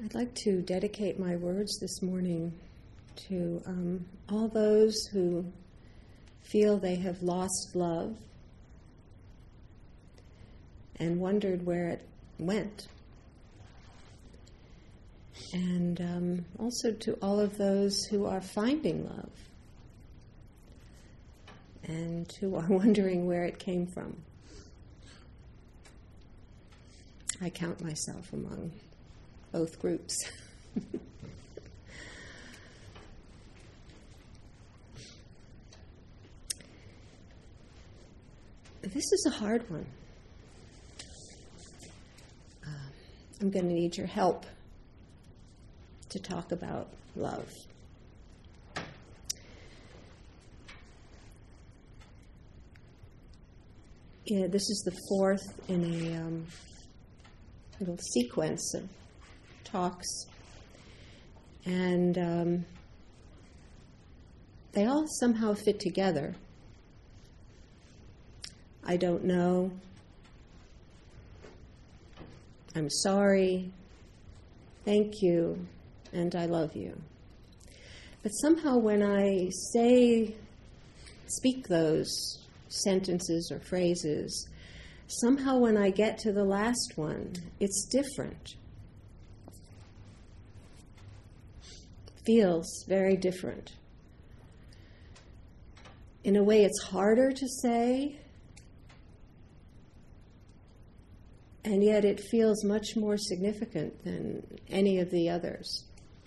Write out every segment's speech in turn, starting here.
I'd like to dedicate my words this morning to all those who feel they have lost love and wondered where it went. And also to all of those who are finding love and who are wondering where it came from. I count myself among both groups. This is a hard one. I'm going to need your help to talk about love. Yeah, this is the fourth in a little sequence of talks, and they all somehow fit together. I don't know. I'm sorry. Thank you. And I love you. But somehow when I speak those sentences or phrases, somehow when I get to the last one, it's different. Feels very different. In a way, it's harder to say, and yet it feels much more significant than any of the others.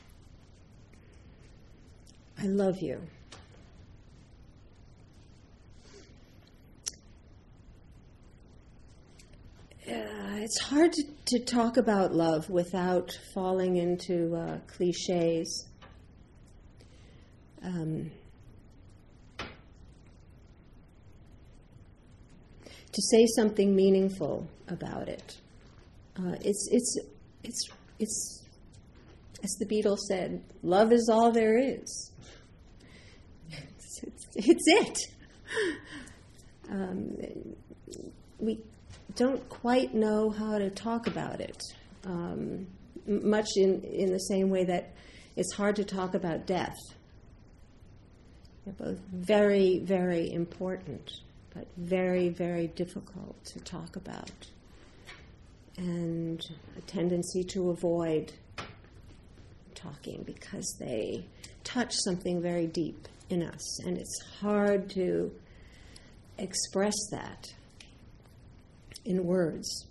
I love you. It's hard to talk about love without falling into cliches. To say something meaningful about it. It's as the Beatles said, love is all there is. It's it. We don't quite know how to talk about it, much in the same way that it's hard to talk about death. They're both very, very important, but very, very difficult to talk about, and a tendency to avoid talking because they touch something very deep in us, and it's hard to express that in words.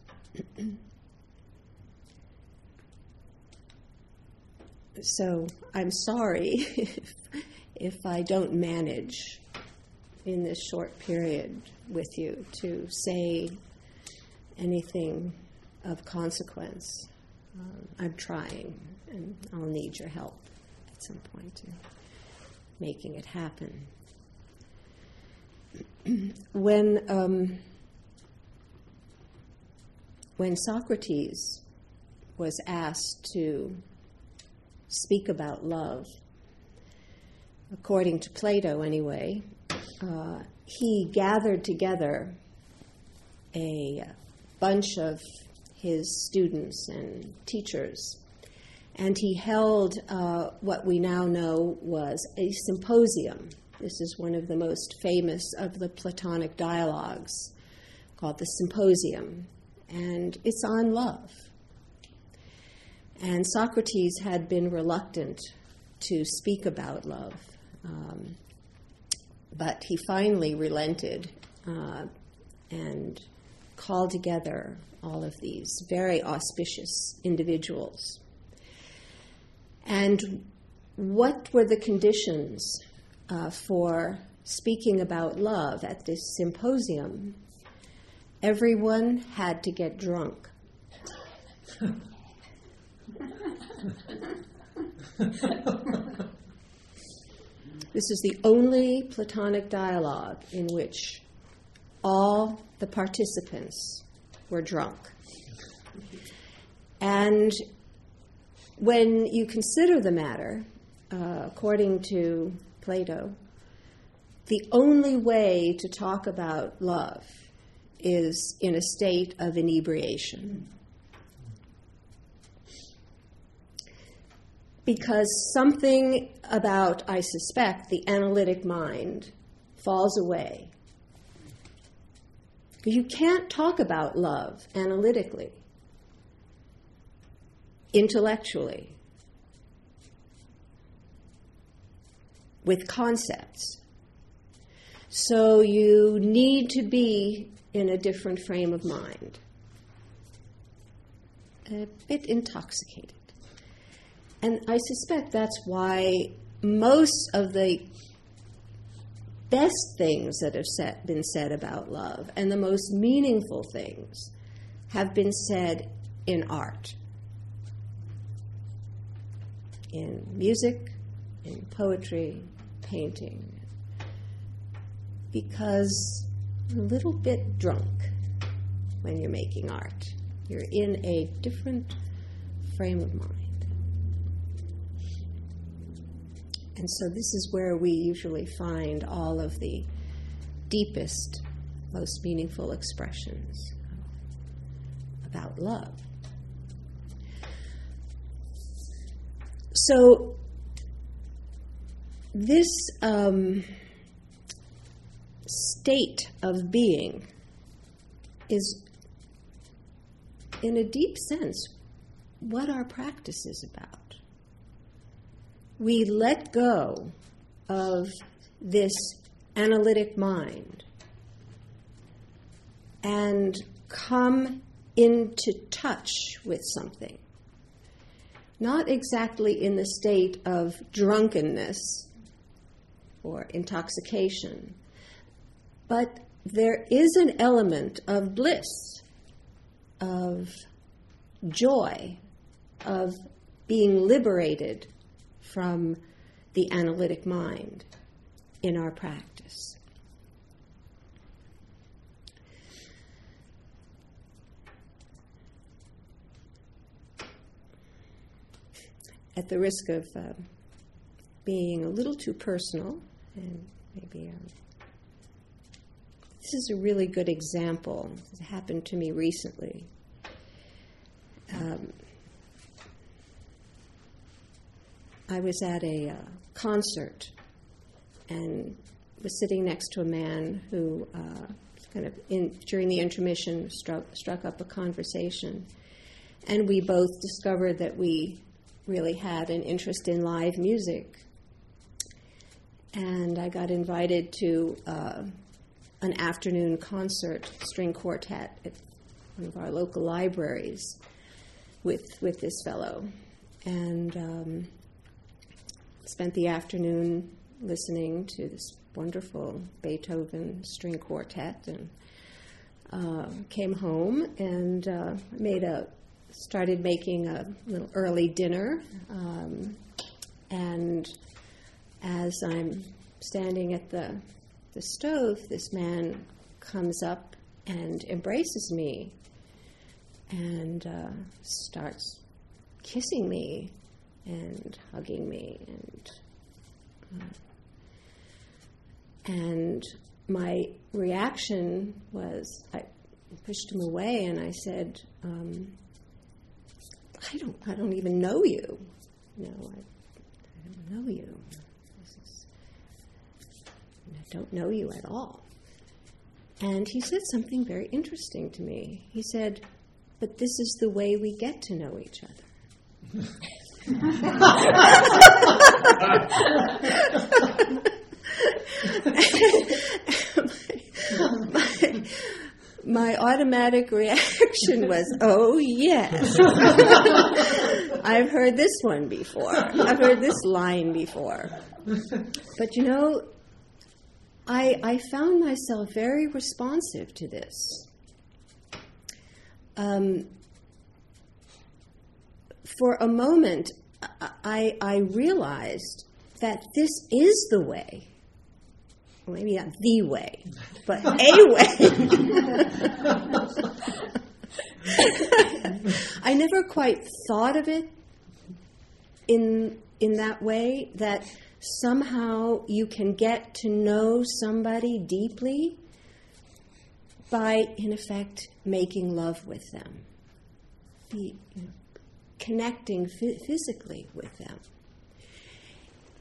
So I'm sorry if I don't manage in this short period with you to say anything of consequence. I'm trying, and I'll need your help at some point in making it happen. When Socrates was asked to speak about love, according to Plato anyway, he gathered together a bunch of his students and teachers, and he held what we now know was a symposium. This is one of the most famous of the Platonic dialogues, called the Symposium, and it's on love. And Socrates had been reluctant to speak about love, but he finally relented and called together all of these very auspicious individuals. And what were the conditions for speaking about love at this symposium? Everyone had to get drunk. This is the only Platonic dialogue in which all the participants were drunk. And when you consider the matter, according to Plato, the only way to talk about love is in a state of inebriation. because something about, I suspect, the analytic mind falls away. You can't talk about love analytically, intellectually, with concepts. So you need to be in a different frame of mind, a bit intoxicated. And I suspect that's why most of the best things that have been said about love and the most meaningful things have been said in art, in music, in poetry, painting, because you're a little bit drunk when you're making art. You're in a different frame of mind. And so this is where we usually find all of the deepest, most meaningful expressions about love. So this state of being is, in a deep sense, what our practice is about. We let go of this analytic mind and come into touch with something. Not exactly in the state of drunkenness or intoxication, but there is an element of bliss, of joy, of being liberated from the analytic mind in our practice. At the risk of being a little too personal, and maybe this is a really good example. It happened to me recently. I was at a concert and was sitting next to a man who during the intermission struck up a conversation. And we both discovered that we really had an interest in live music. And I got invited to an afternoon concert, string quartet, at one of our local libraries with this fellow. And spent the afternoon listening to this wonderful Beethoven string quartet, and came home and started making a little early dinner. And as I'm standing at the stove, this man comes up and embraces me and starts kissing me and hugging me, and my reaction was I pushed him away and I said, I don't even know you. No, I don't know you. I don't know you at all. And he said something very interesting to me. He said, "But this is the way we get to know each other." My automatic reaction was, "Oh, yes. I've heard this one before. I've heard this line before." But I found myself very responsive to this. For a moment, I realized that this is the way. Well, maybe not the way, but a way. I never quite thought of it in that way, that somehow you can get to know somebody deeply by, in effect, making love with them, connecting physically with them.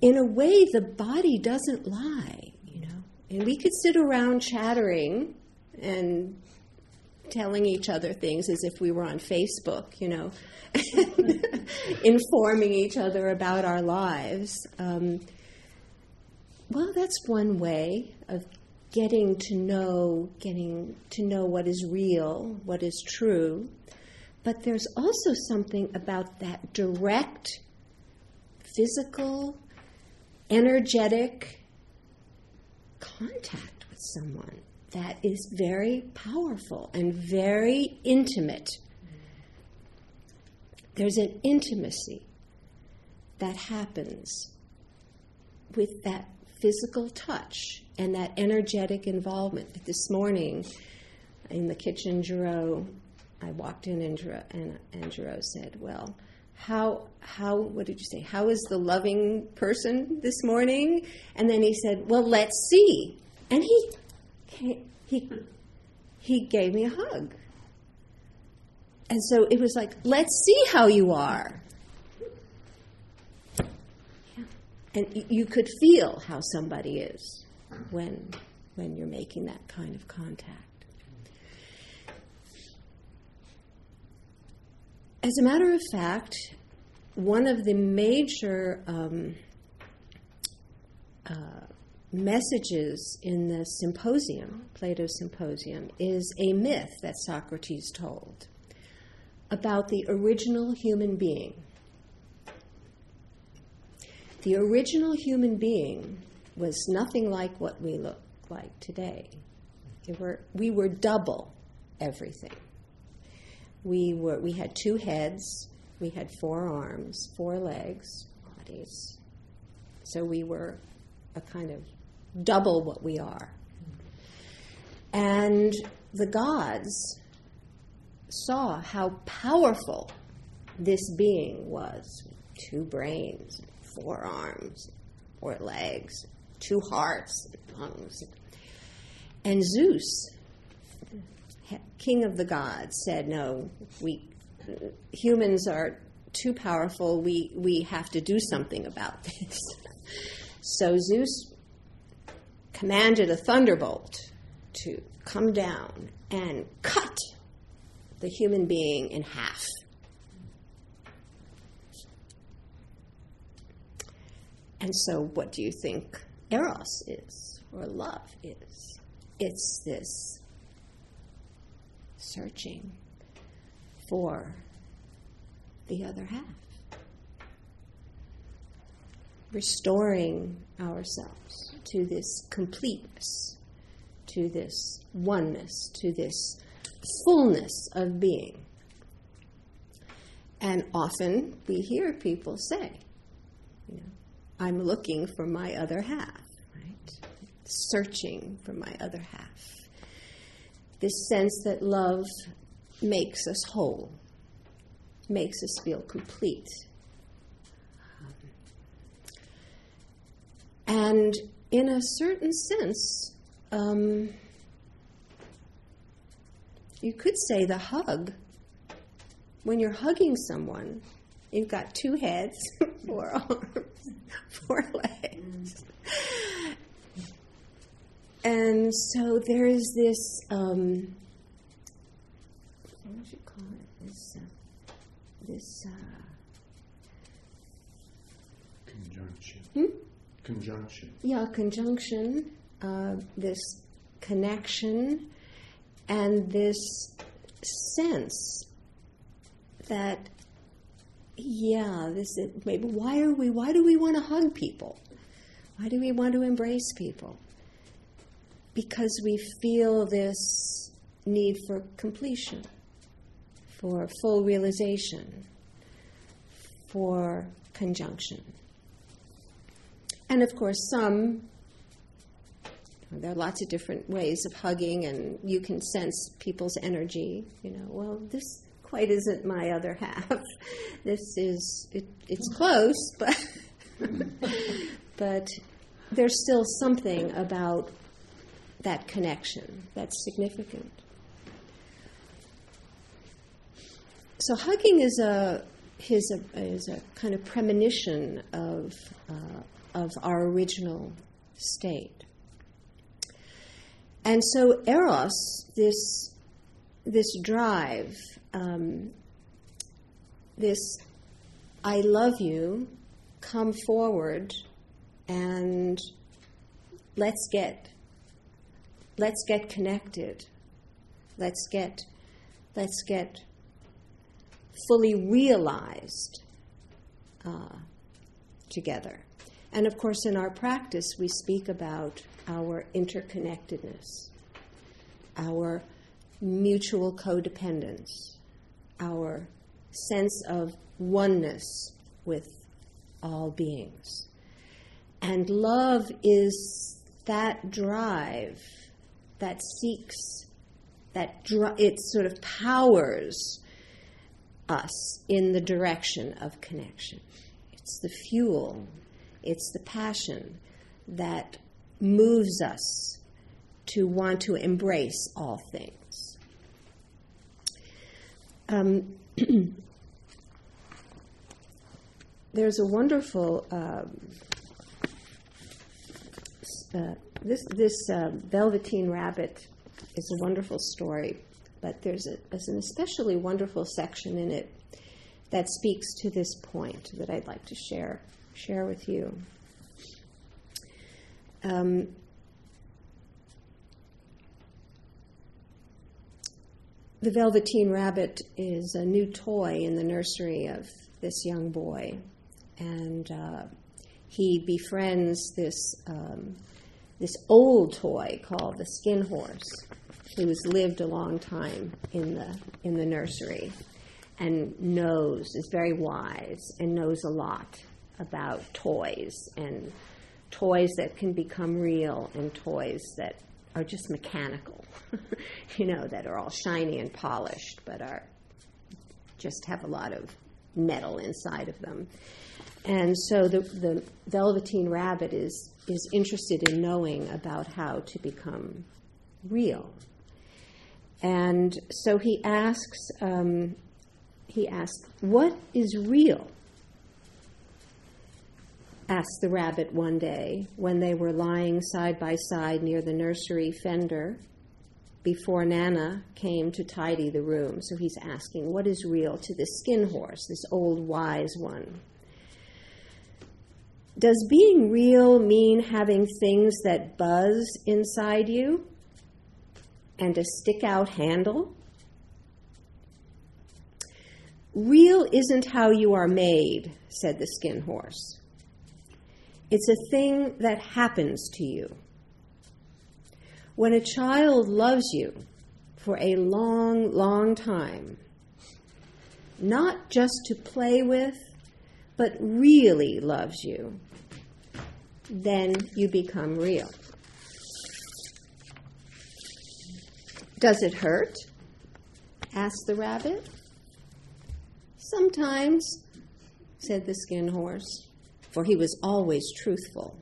in a way, the body doesn't lie, And we could sit around chattering and telling each other things as if we were on Facebook, informing each other about our lives. Well, that's one way of getting to know what is real, what is true. But there's also something about that direct, physical, energetic contact with someone that is very powerful and very intimate. There's an intimacy that happens with that physical touch and that energetic involvement. This morning in the kitchen, I walked in and Giro said, well, what did you say? How is the loving person this morning? And then he said, well, let's see. And he gave me a hug. And so it was like, let's see how you are. Yeah. And you could feel how somebody is when you're making that kind of contact. As a matter of fact, one of the major messages in the symposium, Plato's Symposium, is a myth that Socrates told about the original human being. The original human being was nothing like what we look like today. We were double everything. We had 2 heads, we had 4 arms, 4 legs, bodies. So we were a kind of double what we are. And the gods saw how powerful this being was. 2 brains, 4 arms, 4 legs, 2 hearts, lungs. And Zeus, king of the gods, said, no, humans are too powerful, we have to do something about this. So Zeus commanded a thunderbolt to come down and cut the human being in half. And so what do you think Eros is, or love is? It's this searching for the other half. Restoring ourselves to this completeness, to this oneness, to this fullness of being. And often we hear people say, I'm looking for my other half, right? Searching for my other half. This sense that love makes us whole, makes us feel complete. And in a certain sense, you could say the hug, when you're hugging someone, you've got 2 heads, 4 arms, 4 legs. And so there is this, what would you call it? This conjunction. Conjunction. Yeah, conjunction, this connection, and this sense that, maybe why do we want to hug people? Why do we want to embrace people? Because we feel this need for completion, for full realization, for conjunction. And of course, there are lots of different ways of hugging, and you can sense people's energy. Well, this quite isn't my other half. This is, it's close, but there's still something about that connection that's significant. So hugging is a kind of premonition of of our original state. And so eros, this drive, this I love you, come forward and let's get connected. Let's get fully realized together. And of course, in our practice, we speak about our interconnectedness, our mutual codependence, our sense of oneness with all beings. And love is that drive that seeks, it sort of powers us in the direction of connection. It's the fuel, it's the passion that moves us to want to embrace all things. There's a wonderful this Velveteen Rabbit is a wonderful story, but there's an especially wonderful section in it that speaks to this point that I'd like to share with you. The Velveteen Rabbit is a new toy in the nursery of this young boy, and he befriends this old toy called the Skin Horse, who has lived a long time in the nursery and is very wise and knows a lot about toys, and toys that can become real and toys that are just mechanical, that are all shiny and polished but just have a lot of metal inside of them. And so the Velveteen Rabbit is interested in knowing about how to become real. And so he asks, what is real? Asked the rabbit one day when they were lying side by side near the nursery fender before Nana came to tidy the room. So he's asking, what is real to this Skin Horse, this old wise one? Does being real mean having things that buzz inside you and a stick-out handle? Real isn't how you are made, said the Skin Horse. It's a thing that happens to you. When a child loves you for a long, long time, not just to play with, but really loves you, then you become real. Does it hurt? Asked the rabbit. Sometimes, said the Skin Horse, for he was always truthful.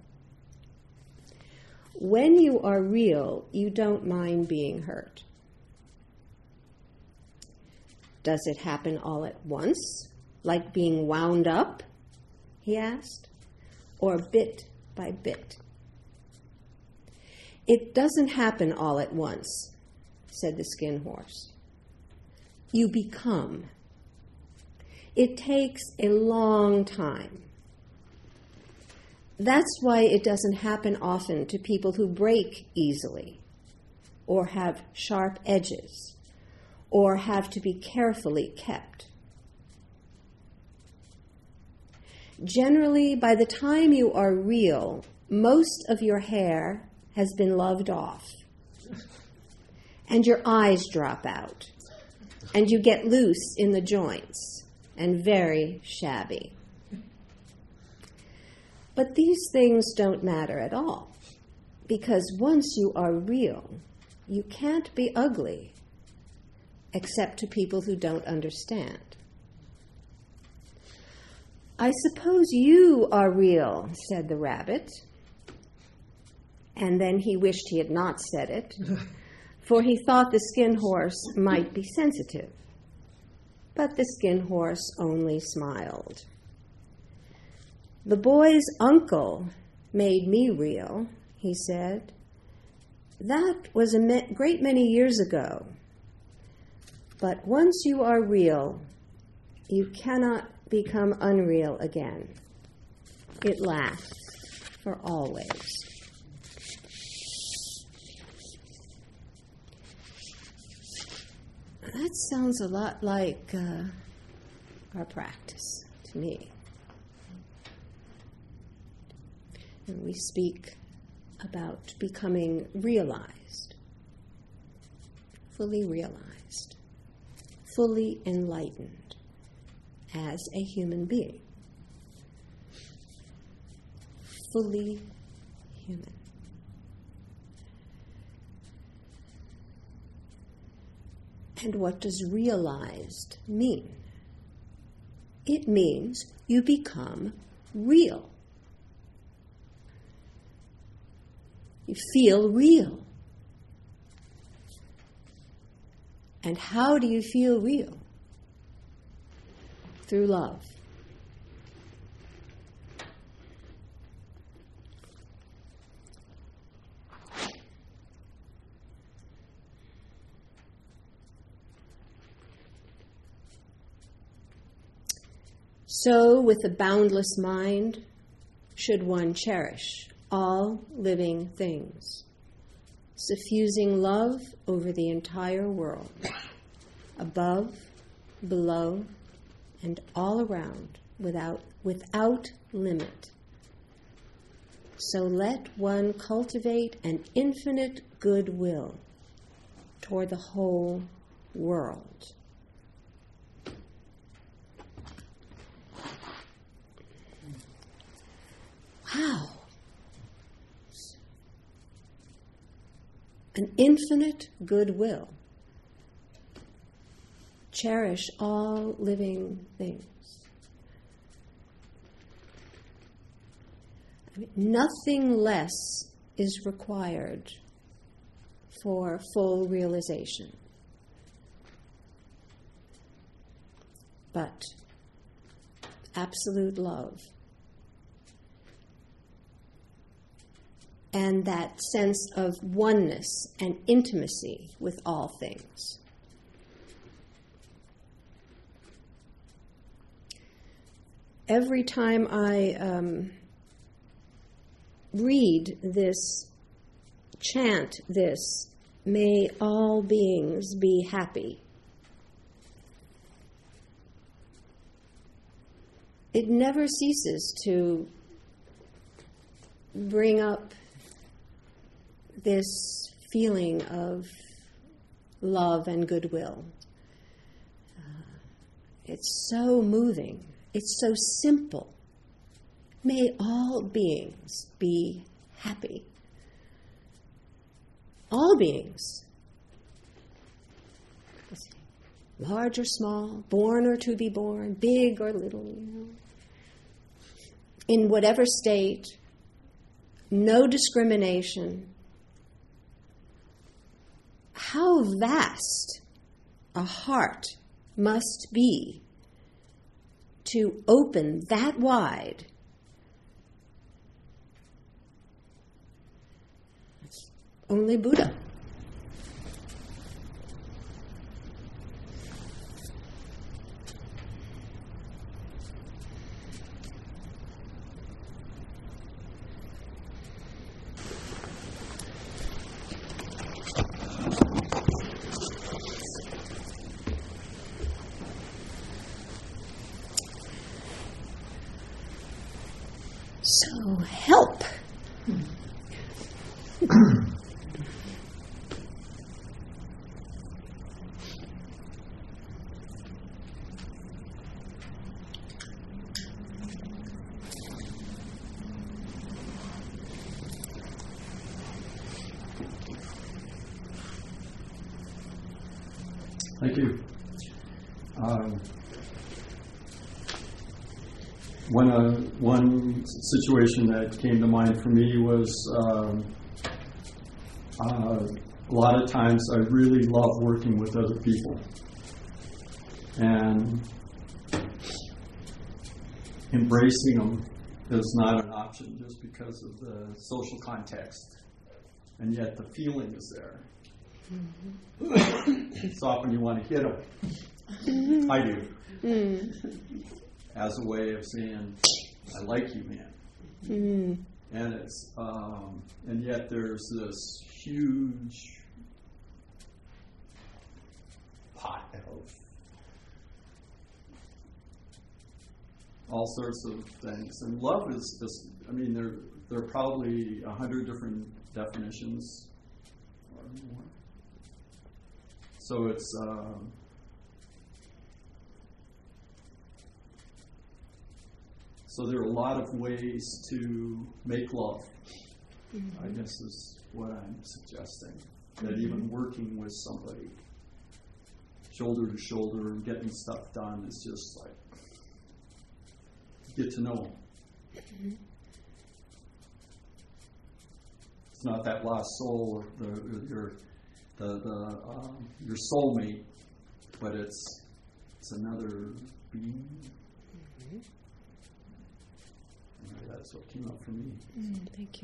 When you are real, you don't mind being hurt. Does it happen all at once, like being wound up? He asked, or bit by bit. It doesn't happen all at once, said the Skin Horse. You become. It takes a long time. That's why it doesn't happen often to people who break easily, or have sharp edges, or have to be carefully kept. Generally, by the time you are real, most of your hair has been loved off, and your eyes drop out, and you get loose in the joints, and very shabby. But these things don't matter at all, because once you are real, you can't be ugly, except to people who don't understand. I suppose you are real, said the rabbit. And then he wished he had not said it, for he thought the Skin Horse might be sensitive. But the Skin Horse only smiled. The boy's uncle made me real, he said. That was a great many years ago. But once you are real, you cannot become unreal again. It lasts for always. That sounds a lot like our practice to me. And we speak about becoming realized, fully enlightened as a human being. Fully human. And what does realized mean? It means you become real. You feel real. And how do you feel real? Through love. So, with a boundless mind, should one cherish all living things, suffusing love over the entire world, above, below, and all around, without limit. So let one cultivate an infinite goodwill toward the whole world. Wow. An infinite goodwill. Cherish all living things. Nothing less is required for full realization. But absolute love. And that sense of oneness and intimacy with all things. Every time I read this, chant this, may all beings be happy, it never ceases to bring up this feeling of love and goodwill. It's so moving. It's so simple. May all beings be happy. All beings. Large or small, born or to be born, big or little, in whatever state, no discrimination. How vast a heart must be to open that wide. It's only Buddha. So help. Thank you. One situation that came to mind for me was a lot of times I really love working with other people and embracing them is not an option just because of the social context. And yet the feeling is there. It's often you want to hit them. I do. As a way of saying, I like you, man. And it's and yet there's this huge pot of all sorts of things. And love is just, I mean, there are probably 100 different definitions or more. So it's so there are a lot of ways to make love, I guess is what I'm suggesting. That even working with somebody shoulder to shoulder and getting stuff done is just like get to know them. It's not that lost soul or your soulmate, but it's another being. That's what came up for me. Thank you.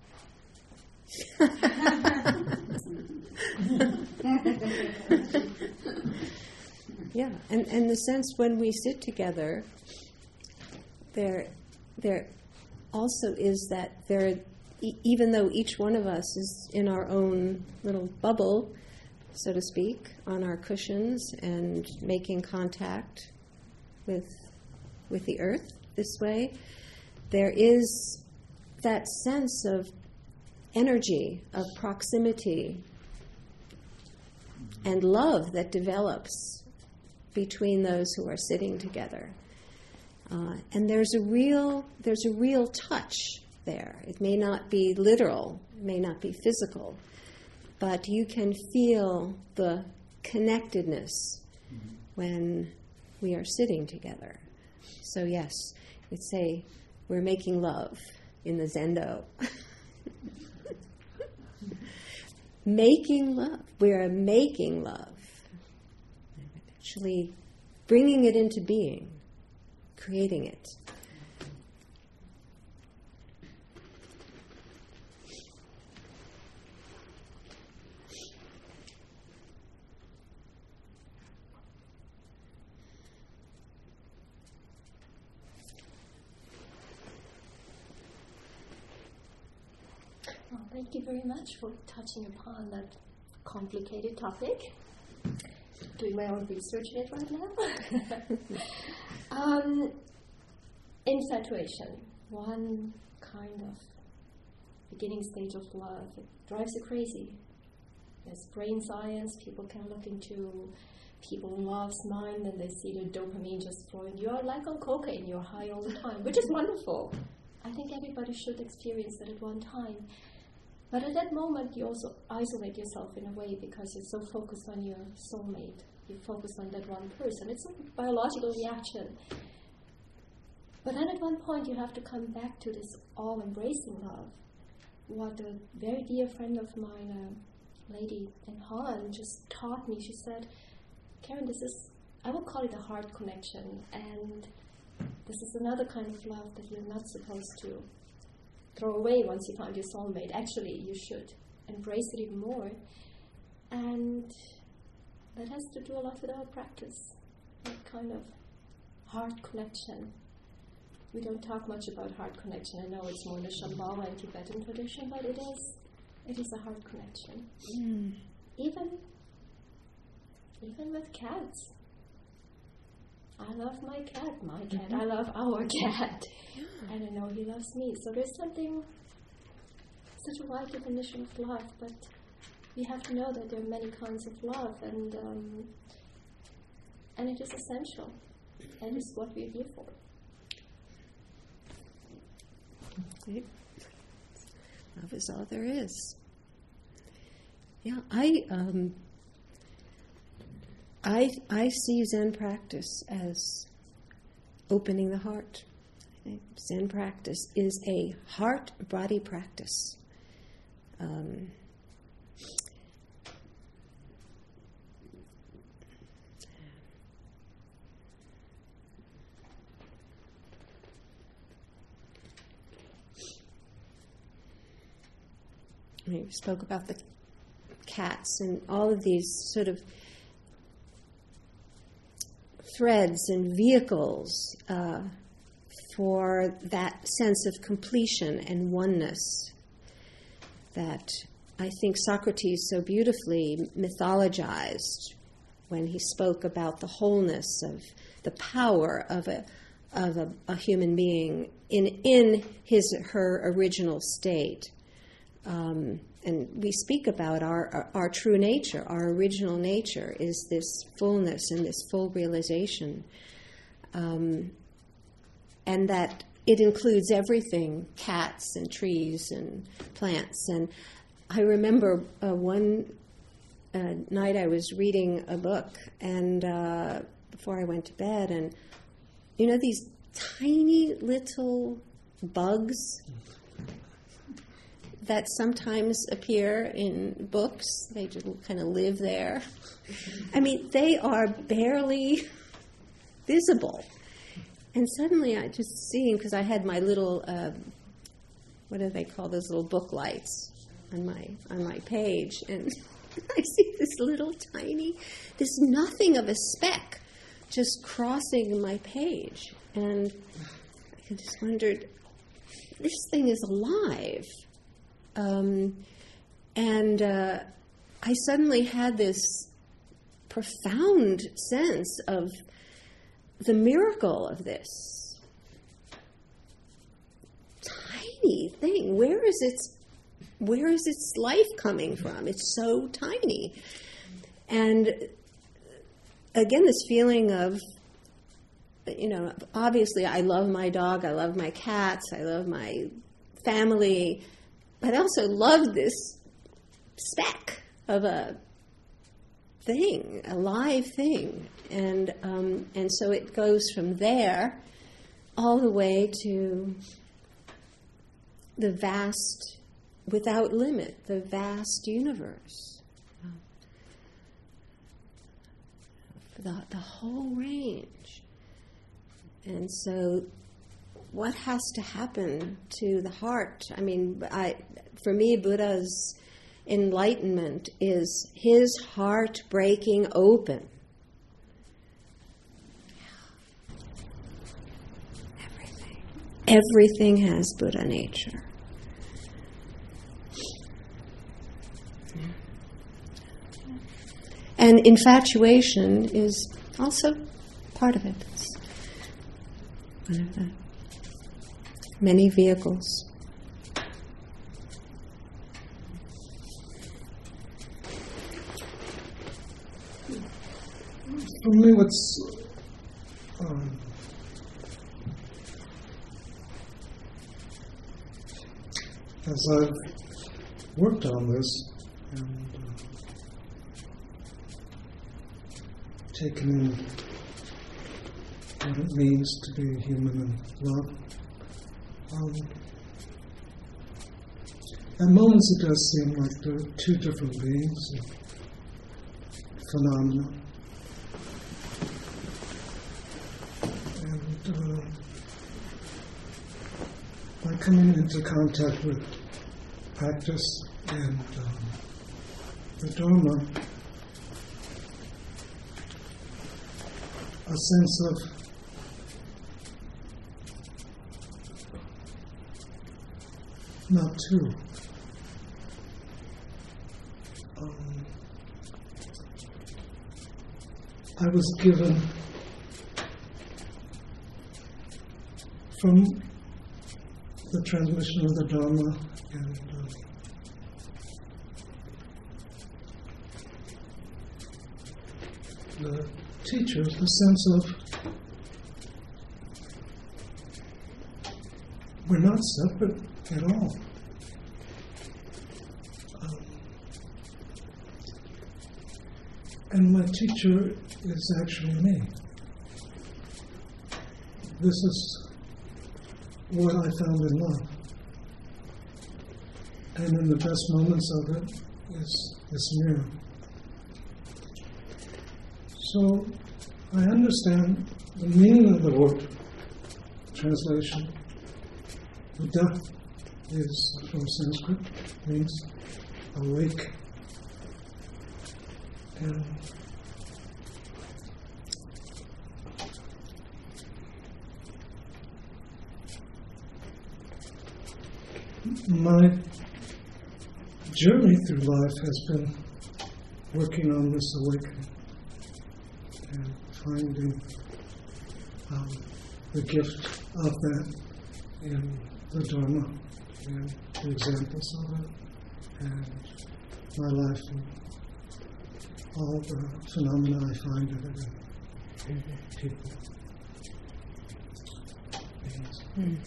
Yeah, and the sense when we sit together, there also is that even though each one of us is in our own little bubble, so to speak, on our cushions and making contact with the earth this way, there is that sense of energy, of proximity, and love that develops between those who are sitting together. And there's a real touch there. It may not be literal, it may not be physical, but you can feel the connectedness when we are sitting together. So yes, we'd say we're making love in the Zendo. Making love. We're making love. Actually bringing it into being, creating it. Well, thank you very much for touching upon that complicated topic. Doing my own research in it right now. Infatuation, one kind of beginning stage of love. It drives you crazy. There's brain science, people can look into people in love's mind and they see the dopamine just flowing. You are like on cocaine, you're high all the time, which is wonderful. I think everybody should experience that at one time. But at that moment, you also isolate yourself in a way because you're so focused on your soulmate. You focus on that one person. It's a biological reaction. But then at one point, you have to come back to this all-embracing love. What a very dear friend of mine, a lady in Holland, just taught me. She said, Karen, this is, I will call it a heart connection. And this is another kind of love that you're not supposed to throw away once you found your soulmate. Actually, you should embrace it even more. And that has to do a lot with our practice, that kind of heart connection. We don't talk much about heart connection. I know it's more in the Shambhala and Tibetan tradition, but it is a heart connection. Even with cats. I love my cat, I love our cat. And I know he loves me. So there's something, such a wide definition of love, but we have to know that there are many kinds of love, and it is essential, and it's what we're here for. Love is all there is. Yeah, I see Zen practice as opening the heart. I think Zen practice is a heart-body practice. I spoke about the cats and all of these sort of threads and vehicles for that sense of completion and oneness that I think Socrates so beautifully mythologized when he spoke about the wholeness of the power of a human being in her original state. And we speak about our true nature, our original nature is this fullness and this full realization. And that it includes everything, cats and trees and plants. And I remember one night I was reading a book and before I went to bed, and you know these tiny little bugs that sometimes appear in books, they just kind of live there. I mean, they are barely visible. And suddenly I just seeing, because I had my little, what do they call those little book lights on my page, and I see this little tiny, this nothing of a speck just crossing my page. And I just wondered, this thing is alive. I suddenly had this profound sense of the miracle of this tiny thing. Where is its life coming from? It's so tiny. And again, this feeling of, you know, obviously I love my dog, I love my cats, I love my family, but I also love this speck of a thing, a live thing. And so it goes from there all the way to the vast, without limit, the vast universe. The whole range. And so what has to happen to the heart? I mean, for me, Buddha's enlightenment is his heart breaking open. Everything has Buddha nature. And infatuation is also part of it. It's one of the many vehicles. For me, what's as I've worked on this and taken in what it means to be human and love, at moments it does seem like there are two different beings and phenomena. And by coming into contact with practice and the Dharma, a sense of not two. I was given from the transmission of the Dharma and the teachers the sense of we're not separate at all. And my teacher is actually me. This is what I found in love. And in the best moments of it is this mirror. So I understand the meaning of the word translation. Buddha is from Sanskrit, means awake. And my journey through life has been working on this awakening and finding the gift of that in the Dharma and the examples of it and my life and all the phenomena I find of it in people. Yes.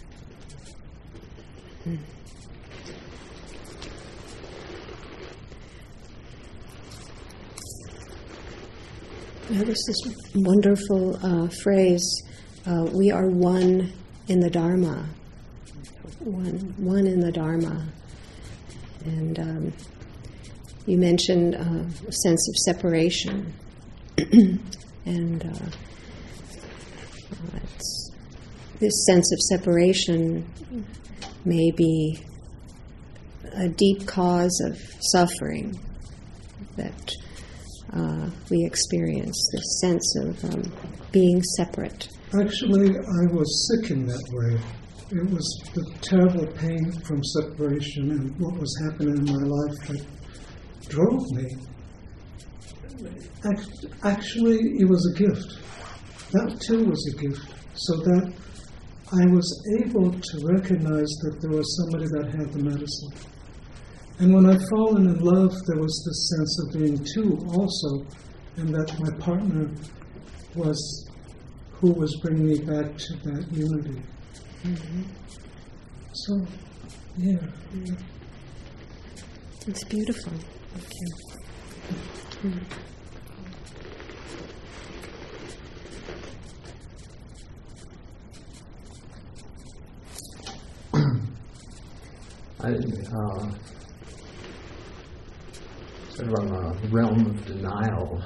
Now, there's this wonderful phrase, we are one in the Dharma. One in the Dharma. And you mentioned a sense of separation. And this sense of separation may be a deep cause of suffering that we experience, this sense of being separate. Actually, I was sick in that way. It was the terrible pain from separation and what was happening in my life that drove me. Actually, it was a gift. That too was a gift. So that I was able to recognize that there was somebody that had the medicine. And when I'd fallen in love, there was this sense of being two also, and that my partner was who was bringing me back to that unity. Mm-hmm. So, yeah. It's beautiful. Thank you. Mm. Sort of on the realm of denial.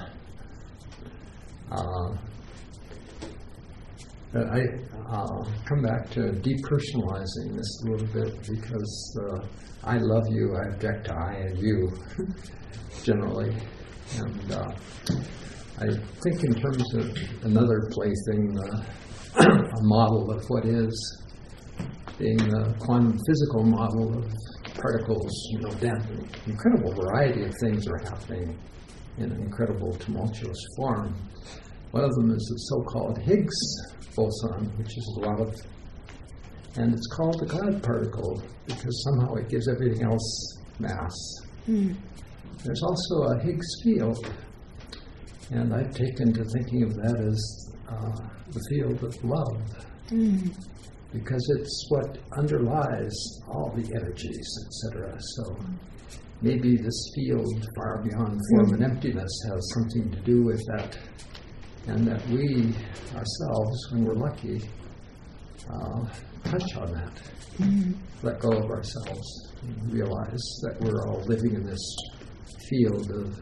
But I come back to depersonalizing this a little bit because I love you, I object to I and you, generally. And I think in terms of another plaything, a model of what is, being the quantum physical model of particles, that incredible variety of things are happening in an incredible tumultuous form. One of them is the so-called Higgs boson, which is and it's called the God particle because somehow it gives everything else mass. Mm. There's also a Higgs field, and I've taken to thinking of that as the field of love. Mm. Because it's what underlies all the energies, etc. So maybe this field far beyond form and emptiness has something to do with that, and that we ourselves, when we're lucky, touch on that, let go of ourselves, and realize that we're all living in this field of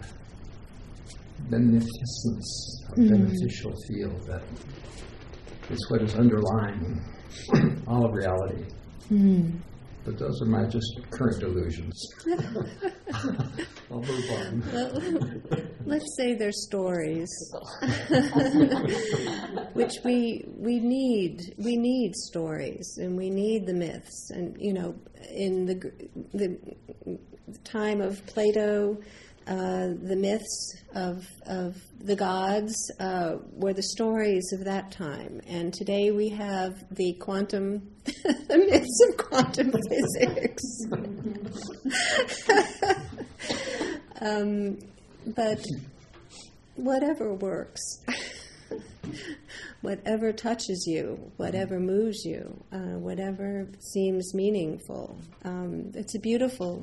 beneficence, a beneficial field that is what is underlying all of reality. But those are my just current delusions. I'll move on. Well, let's say they're stories, which we need stories, and we need the myths. And in the time of Plato, the myths of the gods were the stories of that time, and today we have the myths of quantum physics. But whatever works, whatever touches you, whatever moves you, whatever seems meaningful, it's a beautiful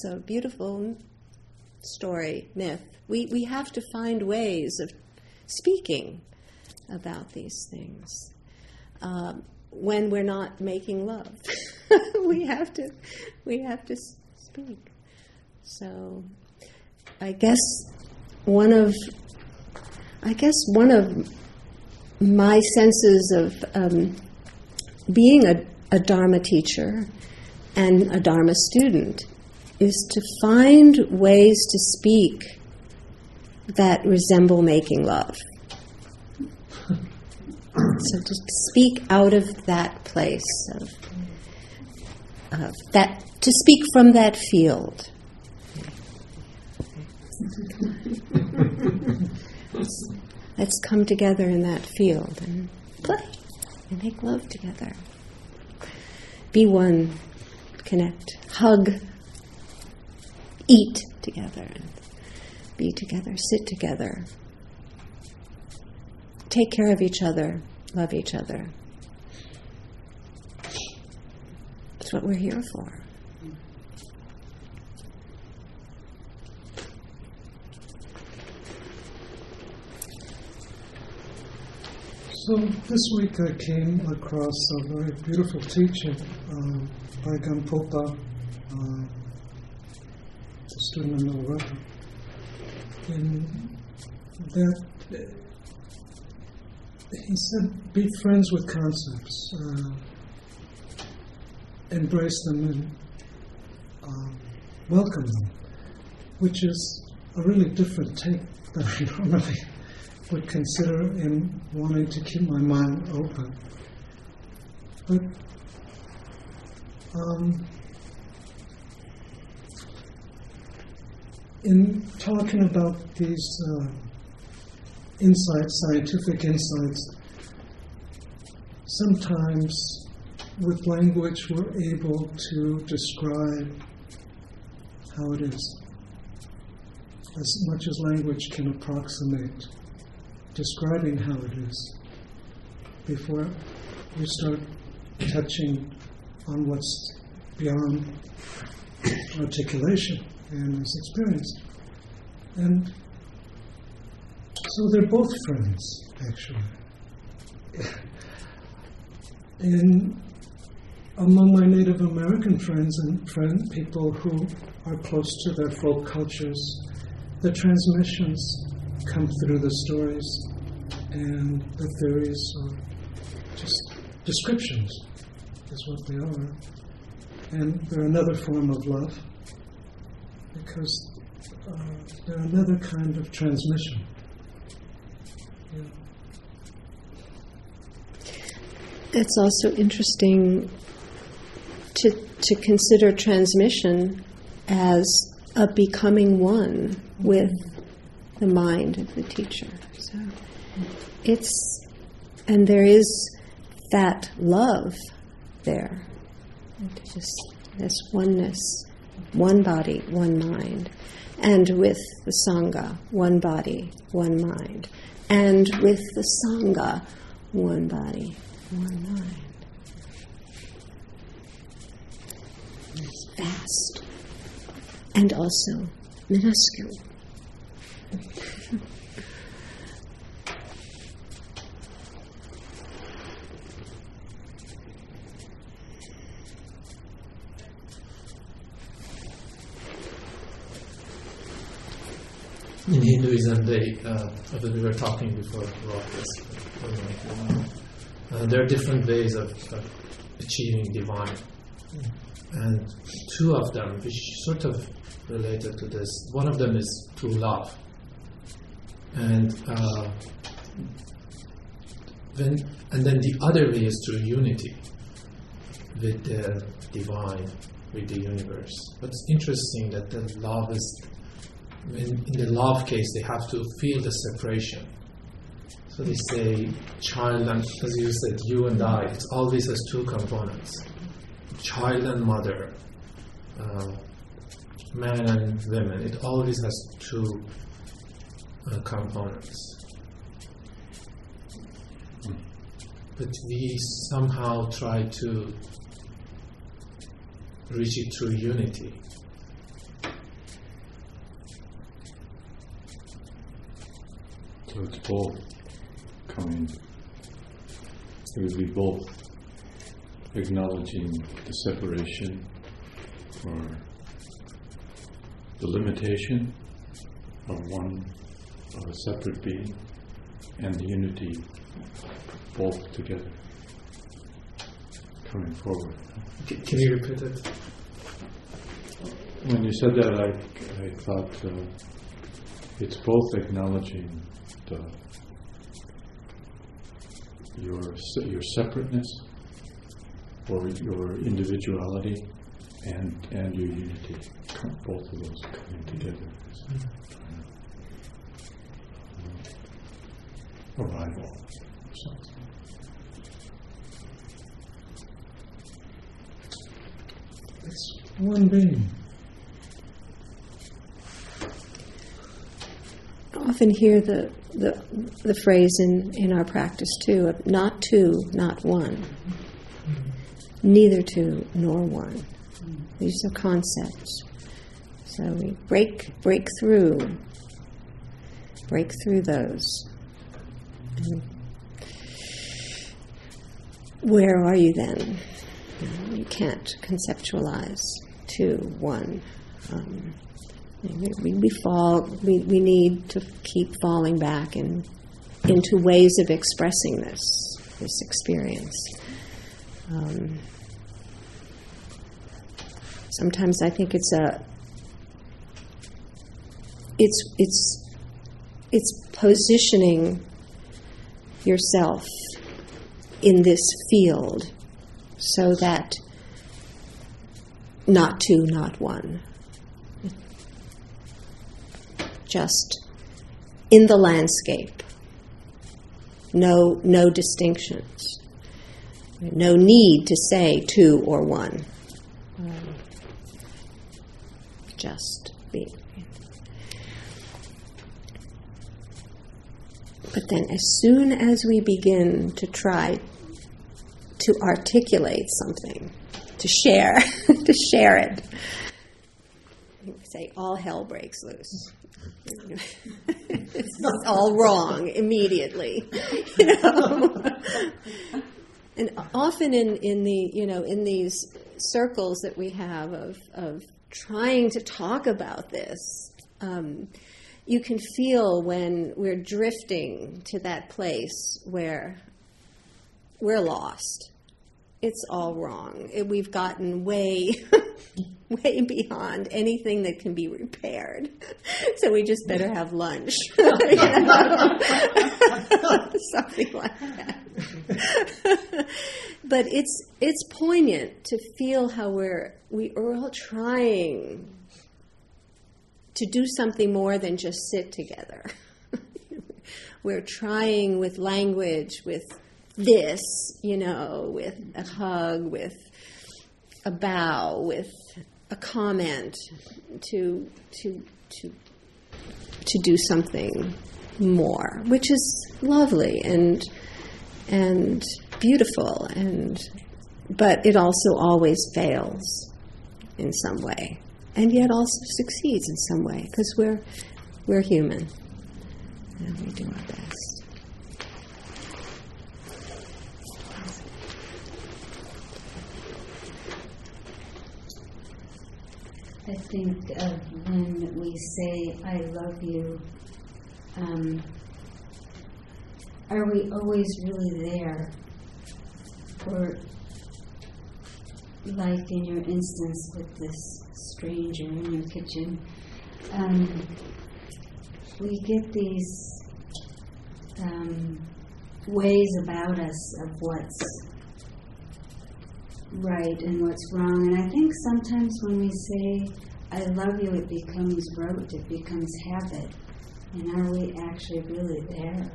story, myth. We have to find ways of speaking about these things when we're not making love. we have to speak. So I guess one of my senses of being a Dharma teacher and a Dharma student is to find ways to speak that resemble making love. So to speak out of that place, of that, to speak from that field. Let's come together in that field and play and make love together. Be one, connect, hug, eat together, and be together, sit together. Take care of each other, love each other. That's what we're here for. So this week I came across a very beautiful teaching by Gampopa, a student in Milarepa, in that he said, be friends with concepts, embrace them and welcome them, which is a really different take than I normally would consider in wanting to keep my mind open. But in talking about these insights, scientific insights, sometimes with language we're able to describe how it is, as much as language can approximate describing how it is before you start touching on what's beyond articulation and is experienced. And so they're both friends, actually. Among my Native American friends and people who are close to their folk cultures, the transmissions come through the stories and the theories, or just descriptions is what they are. And they're another form of love, because they're another kind of transmission. Yeah. It's also interesting to consider transmission as a becoming one with the mind of the teacher. So and there is that love there. Just this oneness, one body, one mind. And with the Sangha, one body, one mind. And with the Sangha, one body, one mind. It's vast. And also minuscule. In Hinduism, we were talking before there are different ways of achieving divine. And two of them, which sort of related to this, one of them is through love. And then the other way is through unity with the divine, with the universe. What's interesting that the love is, in the love case, they have to feel the separation. So they say, child and, as you said, you and I, it always has two components. Child and mother, man and women, it always has two components. But we somehow try to reach it through unity. So it's both coming. It would be both acknowledging the separation or the limitation of a separate being, and the unity, both together, coming forward. Can you repeat it? when you said that, I thought it's both acknowledging your separateness or your individuality and your unity, both of those coming together. Arrival or something. It's one being. I often hear the phrase in our practice too, of not two, not one. Neither two nor one. These are concepts. So we break through those. And where are you then? You can't conceptualize two, one. We fall. We need to keep falling back into ways of expressing this experience. Sometimes I think it's positioning yourself in this field so that not two, not one. Just in the landscape. No distinctions. No need to say two or one. Just be. But then as soon as we begin to try to articulate something, to share it, we say all hell breaks loose. It's all wrong immediately, And often in these circles that we have of trying to talk about this, you can feel when we're drifting to that place where we're lost. It's all wrong. We've gotten way beyond anything that can be repaired. So we just better have lunch. Something like that. But it's poignant to feel how we are all trying to do something more than just sit together. We're trying with language, with this, with a hug, with a bow, with a comment, to do something more, which is lovely and beautiful, but it also always fails in some way, and yet also succeeds in some way because we're human and we do our best. I think of when we say, I love you, are we always really there? Or, like in your instance with this stranger in your kitchen, we get these ways about us of what's right and what's wrong. And I think sometimes when we say, I love you, it becomes rote, it becomes habit. And are we actually really there?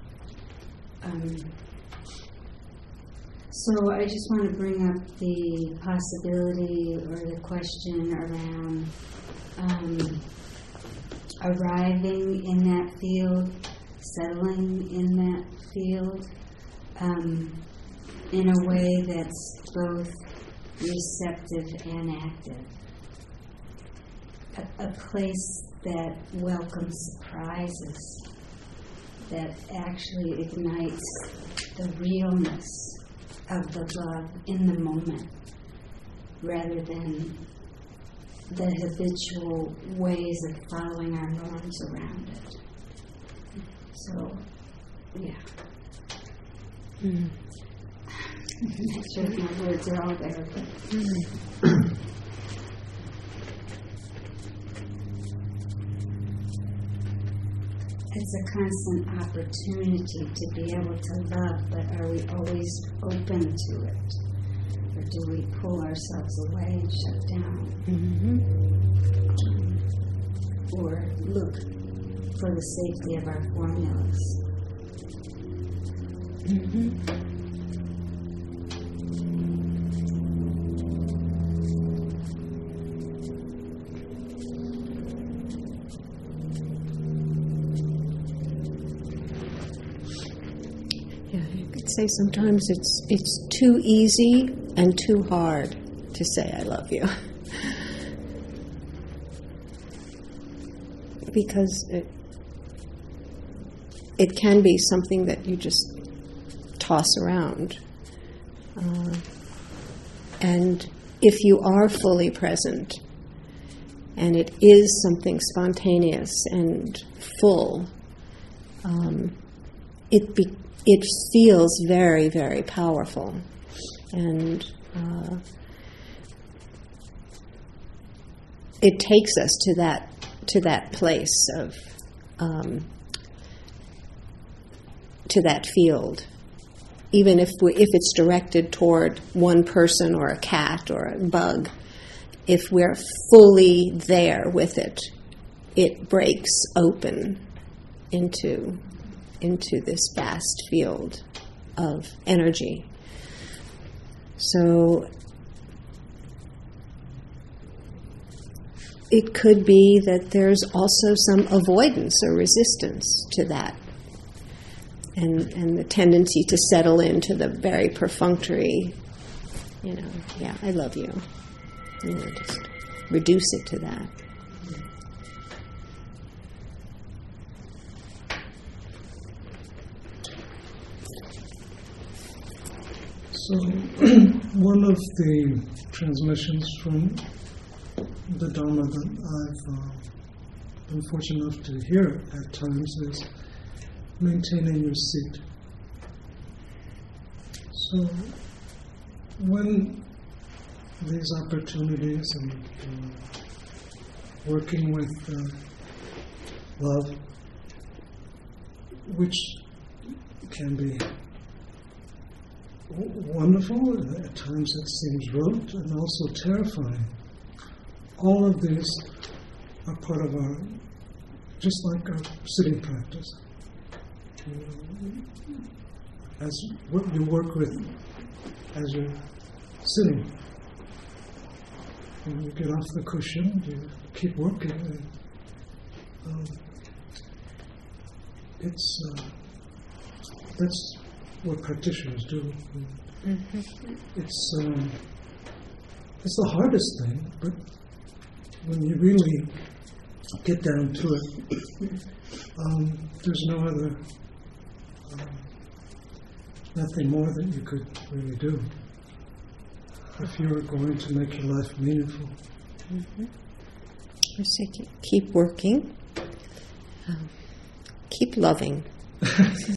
So I just want to bring up the possibility or the question around arriving in that field, settling in that field, in a way that's both receptive and active. A place that welcomes surprises, that actually ignites the realness of the love in the moment, rather than the habitual ways of following our norms around it. So, yeah. I'm not sure if my words are all there, but it's a constant opportunity to be able to love, but are we always open to it? Or do we pull ourselves away and shut down? Or look for the safety of our formulas? Yeah, you could say sometimes it's too easy and too hard to say I love you. Because it can be something that you just toss around. And if you are fully present, and it is something spontaneous and full, it feels very, very powerful. And it takes us to that place of to that field, even if it's directed toward one person or a cat or a bug. If we're fully there with it, it breaks open into this vast field of energy. So it could be that there's also some avoidance or resistance to that, and the tendency to settle into the very perfunctory, yeah, I love you. Just reduce it to that. So, one of the transmissions from the Dharma that I've been fortunate enough to hear at times is maintaining your seat. So, when these opportunities and working with love, which can be wonderful, at times it seems rote, and also terrifying. All of these are part of our, just like our sitting practice. As what you work with as you're sitting. When you get off the cushion, you keep working. That's what practitioners do. It's the hardest thing, but when you really get down to it, there's no other, nothing more that you could really do if you're going to make your life meaningful. I say keep working, keep loving.